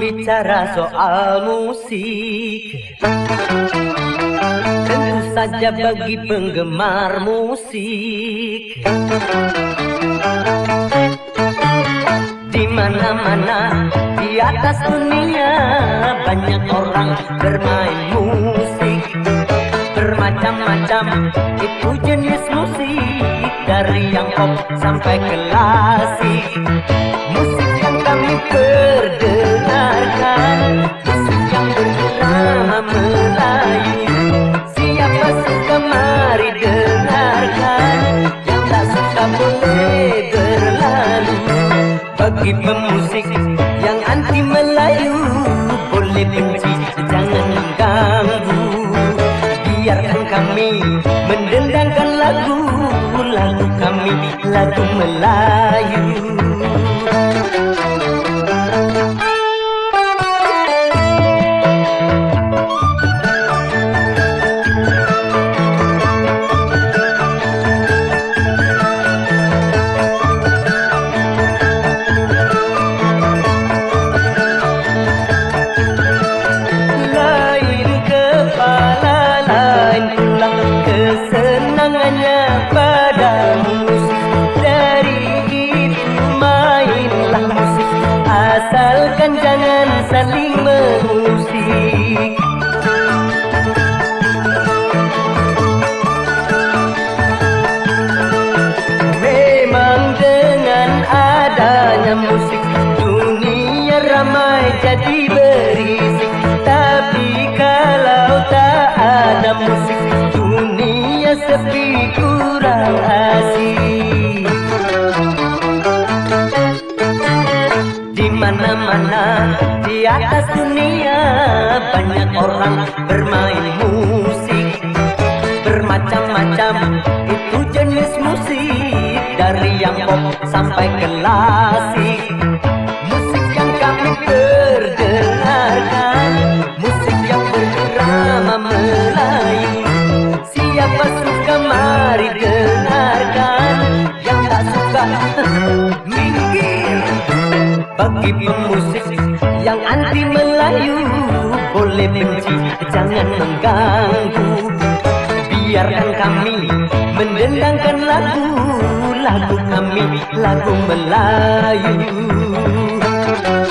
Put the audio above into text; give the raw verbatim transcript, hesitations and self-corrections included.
Bicara soal musik, tentu saja bagi penggemar musik, di mana-mana di atas dunia banyak orang bermain musik. Bermacam-macam itu jenis musik, dari yang pop sampai klasik. Musik yang kami perdengarkan, musik yang berirama Melayu. Siapa suka mari dengarkan, yang tak suka boleh berlalu. Bagi pemusik yang anti Melayu, boleh benci jangan mengganggu. Biarkan kami mendendangkan lagu, lagu kami lagu Melayu. Kesenangannya pada musik, dari itu mainlah musik, asalkan jangan saling mengusik. Memang dengan adanya musik, dunia ramai jadi berisik. Tapi kalau tak ada musik, dunia sepi kurang asik. Di mana-mana di atas dunia banyak orang bermain musik. Bermacam-macam itu jenis musik, dari yang pop sampai klasik. Musik yang kami perdengarkan, musik yang berirama Melayu. Siapa suka mari dengarkan, yang tak suka minggir. Bagi pemusik yang anti Melayu, boleh benci jangan mengganggu. Biarkan kami mendendangkan lagu, lagu kami lagu Melayu.